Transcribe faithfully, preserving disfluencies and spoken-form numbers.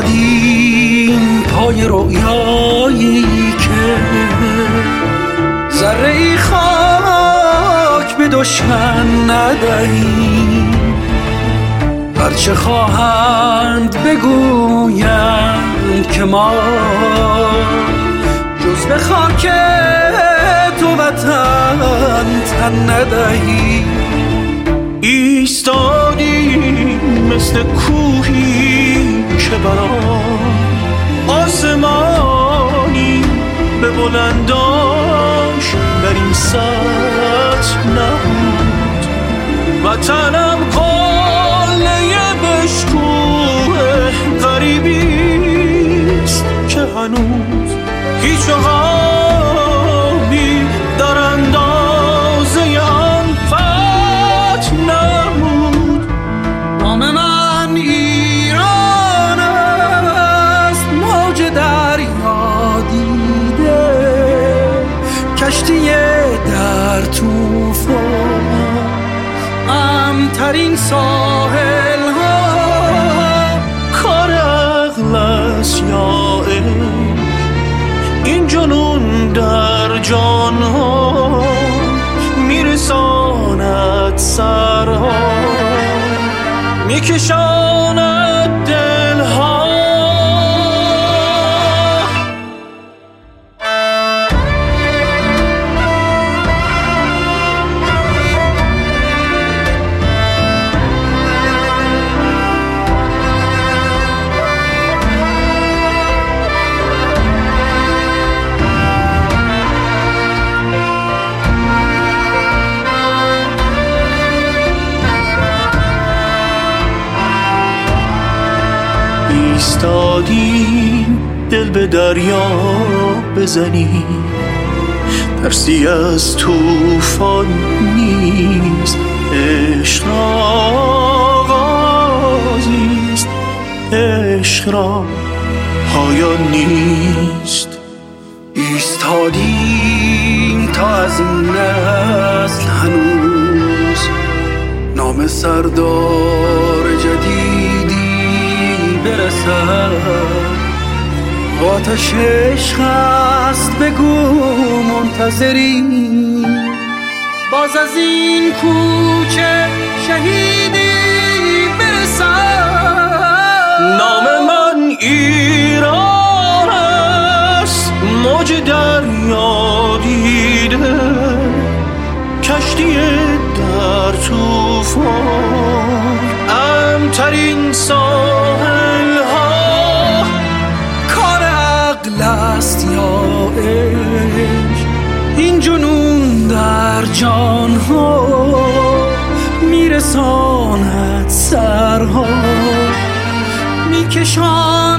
ایستادیم پای رویایی که ذره خاک به دشمن ندهیم. هرچه خواهند بگویند که ما جز به خاک تو وطن تن ندهیم. ایستادیم مثل کوهی که برام آسمانی به بلنداش بر این سطح نبود. وطنم قله بشکوه غریبیست که هنوز هیچ عقابی در اندازه آن فتح نمود. نام من ایران است، موج دریا دیده، کشتی در طوفان، امترین ساحل ها. کار عقل است یا عشق، این جنون در جان ها میرساند سرها، میکشاند دل ها. ایستادیم دل به دریا بزنیم، ترسی از طوفان نیست، عشق را آغازیست، عشق را پایان نیست. ایستادیم تا از این نسل هنوز نام سردار جدیدی برسد. آتش عشق است بگو منتظریم، باز از این کوچه شهیدی برسد. نام من ایران است، موج دریا دیده، کشتی در طوفان، امترین ساحل ها. کار عقل است یا عشق، این جنون در جان ها میرساند سرها، میکشاند